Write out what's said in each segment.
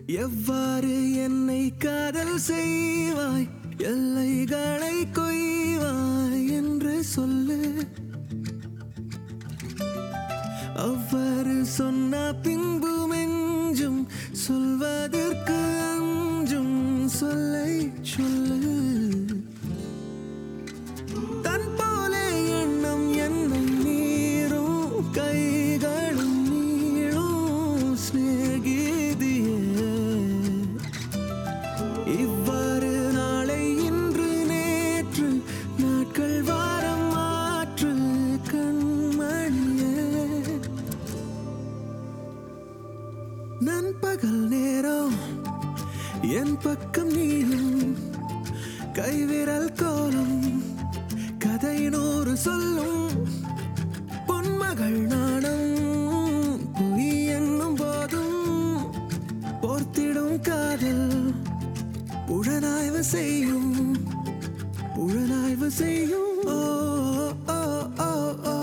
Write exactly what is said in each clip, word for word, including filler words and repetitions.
எவ்வாறு என்னை காதல் செய்வாய், எல்லைகளை கொய்வாய் என்று சொல்லு. அவ்வாறு சொன்ன பின்பு மெஞ்சும் சொல்வதற்கு அஞ்சும் சொல்லை சொல்லு. தன் போலே எண்ணம் என்னை மீறும், கைகளும் நீளும் சிநேகிதியே. இவ்வாறு நாளை இன்று நேற்று நாட்கள் வாரம் மாற்று கண்மணியே. நண்பகல் நேரம் என் பக்கம் நீயும், கைவிரல் கோலம் கதை நூறு சொல்லும். பொன்மகள் நாணம் பொய் என்னும் போதும் போர்த்திடும் காதல் புலனாய்வு செய்யும், புலனாய்வு செய்யும். ஓ ஓ ஓ ஓ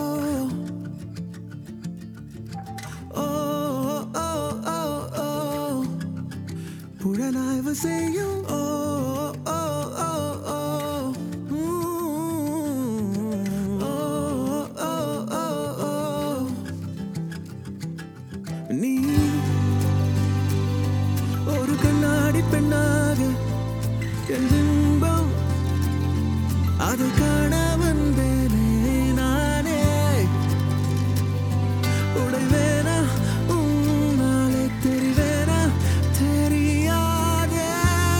ஓ ஓ ஓ ஓ புலனாய்வு செய்யும். ஓ ஓ ஓ ஓ நீ ஒரு கண்ணாடி பெண்ணாக என் இன்பம் அதை காண வந்தேனே நானே. உடைவேனா உன்னாலே தெரிவேனா தெரியாதே.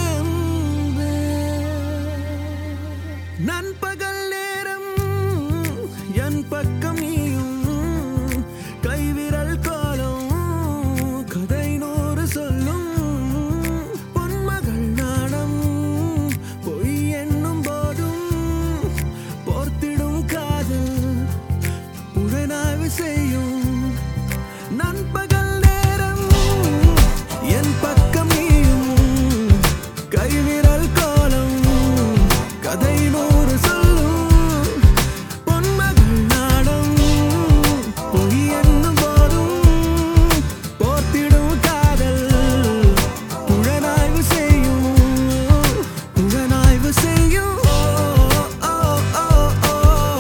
நண்பகல் நேரம் என் பக்கம் நீயும், கைவிரல் கோலம் கதை நூறு சொல்லும். பொன்மகள் நாணம் பொய் என்னும் போதும் போர்த்திடும் காதல் புலனாய்வு செய்யும். நண்பகல் நேரம் என் பக்கம் நீயும், கைவிரல் கோலம் கதை நூறு சொல்லும். பொன்மகள் நாணம் பொய் என்னும் போதும் போர்த்திடும் காதல் புலனாய்வு செய்யும், புலனாய்வு செய்யும். ஓ ஓ ஓ ஓ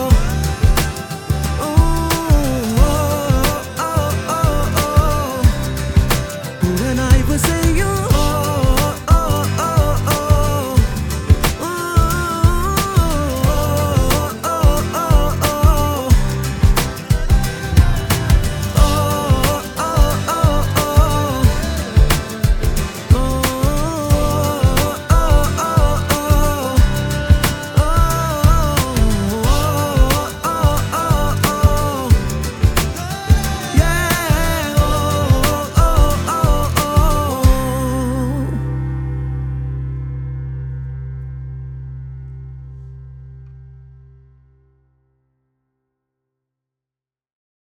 ஓ ஓ ஓ ஓ புலனாய்வு செய்யும்.